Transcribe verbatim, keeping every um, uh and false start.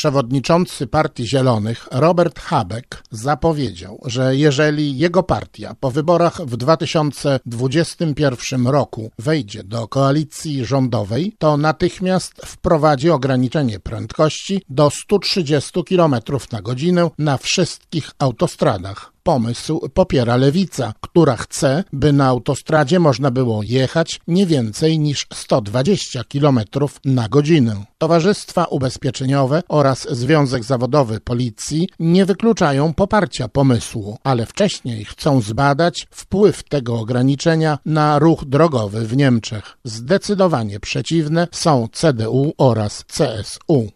Przewodniczący Partii Zielonych Robert Habeck zapowiedział, że jeżeli jego partia po wyborach w dwa tysiące dwudziestym pierwszym roku wejdzie do koalicji rządowej, to natychmiast wprowadzi ograniczenie prędkości do stu trzydziestu kilometrów na godzinę na wszystkich autostradach. Pomysł popiera Lewica, która chce, by na autostradzie można było jechać nie więcej niż sto dwadzieścia kilometrów na godzinę. Towarzystwa ubezpieczeniowe oraz Związek Zawodowy Policji nie wykluczają poparcia pomysłu, ale wcześniej chcą zbadać wpływ tego ograniczenia na ruch drogowy w Niemczech. Zdecydowanie przeciwne są C D U oraz C S U.